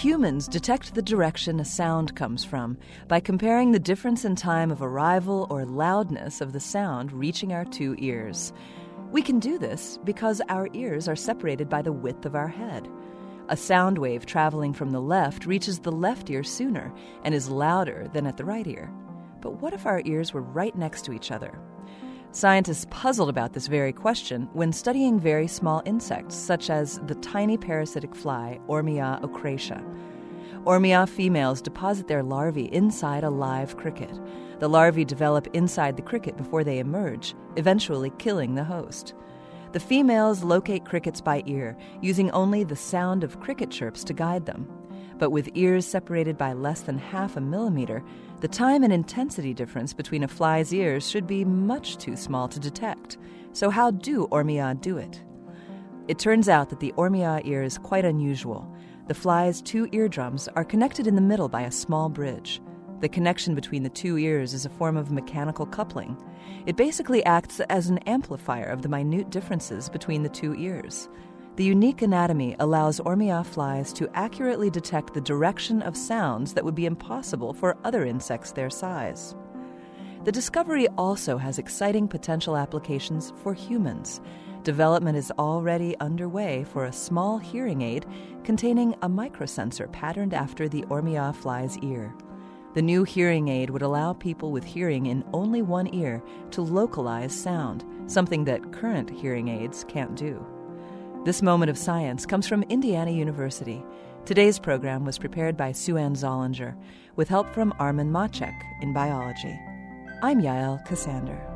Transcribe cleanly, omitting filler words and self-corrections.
Humans detect the direction a sound comes from by comparing the difference in time of arrival or loudness of the sound reaching our two ears. We can do this because our ears are separated by the width of our head. A sound wave traveling from the left reaches the left ear sooner and is louder than at the right ear. But what if our ears were right next to each other? Scientists puzzled about this very question when studying very small insects, such as the tiny parasitic fly, Ormia ocracea. Ormia females deposit their larvae inside a live cricket. The larvae develop inside the cricket before they emerge, eventually killing the host. The females locate crickets by ear, using only the sound of cricket chirps to guide them. But with ears separated by less than half a millimeter, the time and intensity difference between a fly's ears should be much too small to detect. So how do Ormia do it? It turns out that the Ormia ear is quite unusual. The fly's two eardrums are connected in the middle by a small bridge. The connection between the two ears is a form of mechanical coupling. It basically acts as an amplifier of the minute differences between the two ears. The unique anatomy allows Ormia flies to accurately detect the direction of sounds that would be impossible for other insects their size. The discovery also has exciting potential applications for humans. Development is already underway for a small hearing aid containing a microsensor patterned after the Ormia fly's ear. The new hearing aid would allow people with hearing in only one ear to localize sound, something that current hearing aids can't do. This moment of science comes from Indiana University. Today's program was prepared by Sue-Ann Zollinger, with help from Armin Maczek in biology. I'm Yael Cassander.